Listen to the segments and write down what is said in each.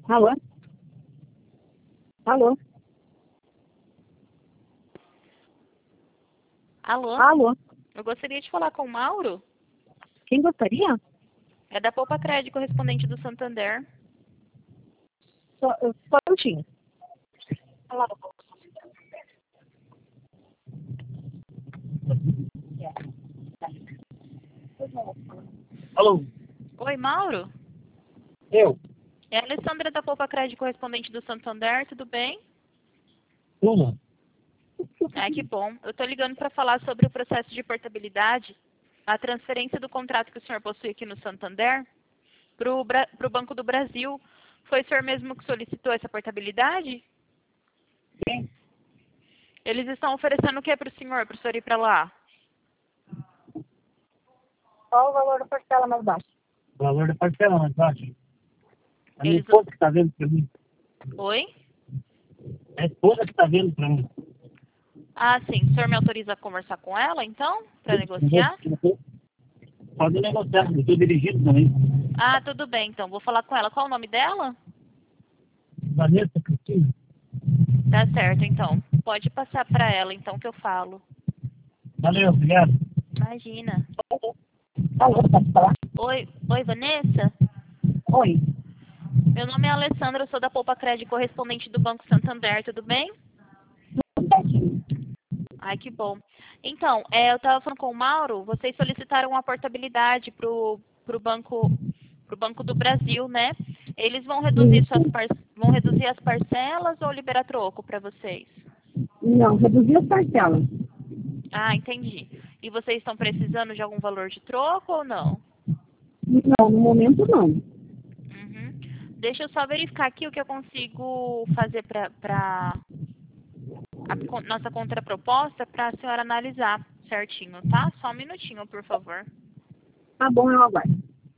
Alô? Alô? Alô? Alô? Eu gostaria de falar com o Mauro. Quem gostaria? É da Poupa Crédito, correspondente do Santander. Só um minutinho. Alô? Oi, Mauro? Eu? É a Alessandra da Poupa Crédito, correspondente do Santander, tudo bem? Tudo? Ah, que bom. Eu estou ligando para falar sobre o processo de portabilidade, a transferência do contrato que o senhor possui aqui no Santander para o Banco do Brasil. Foi o senhor mesmo que solicitou essa portabilidade? Sim. Eles estão oferecendo o que para o senhor ir para lá? Qual o valor da parcela mais baixo? O valor da parcela mais baixo? A minha Eles... esposa que está vendo para mim. Oi? A esposa que está vendo para mim. Ah, sim. O senhor me autoriza a conversar com ela, então, para negociar? Pode negociar, eu estou dirigindo também. Ah, tudo bem, então. Vou falar com ela. Qual o nome dela? Vanessa Cristina. Tá certo, então. Pode passar para ela, então, que eu falo. Valeu, obrigado. Imagina. Alô, pode falar? Oi, Vanessa? Oi. Meu nome é Alessandra, eu sou da Poupa Crédito, correspondente do Banco Santander, tudo bem? Ai, que bom. Então, eu estava falando com o Mauro, vocês solicitaram uma portabilidade pro Banco do Brasil, né? Eles vão reduzir vão reduzir as parcelas ou liberar troco para vocês? Não, reduzir as parcelas. Ah, entendi. E vocês estão precisando de algum valor de troco ou não? Não, no momento não. Uhum. Deixa eu só verificar aqui o que eu consigo fazer para nossa contraproposta para a senhora analisar certinho, tá? Só um minutinho, por favor. Tá bom, eu aguardo.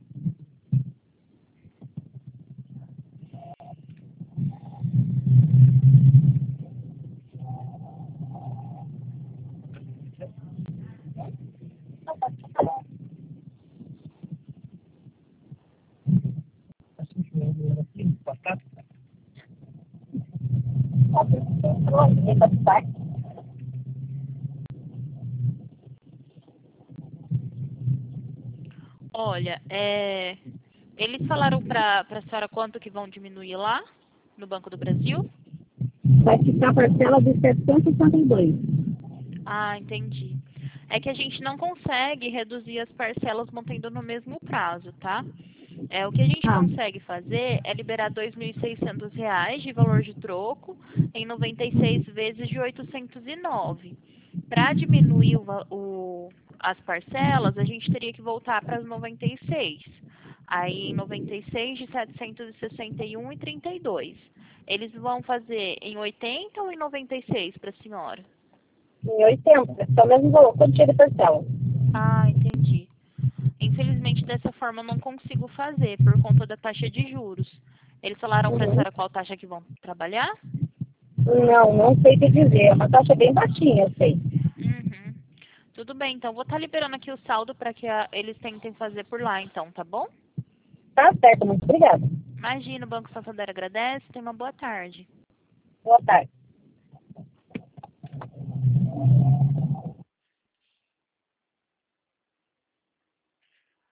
Olha, eles falaram para a senhora quanto que vão diminuir lá no Banco do Brasil? Vai ficar a parcela de 762. Ah, entendi. É que a gente não consegue reduzir as parcelas mantendo no mesmo prazo, tá? O que a gente Ah, consegue fazer é liberar R$ 2.600 de valor de troco em 96 vezes de 809. Para diminuir as parcelas, a gente teria que voltar para as 96. Aí, em 96 de 761,32. Eles vão fazer em 80 ou em 96 para a senhora? em 80, só o mesmo valor, quantia de parcela. Ah, entendi. Infelizmente, dessa forma, eu não consigo fazer por conta da taxa de juros. Eles falaram para a Uhum. senhora qual taxa que vão trabalhar? Não, não sei te dizer. É uma taxa bem baixinha, eu sei. Uhum. Tudo bem, então vou estar liberando aqui o saldo para que eles tentem fazer por lá, então, tá bom? Tá certo, muito obrigada. Imagina, o Banco Santander agradece. Tenha uma boa tarde. Boa tarde.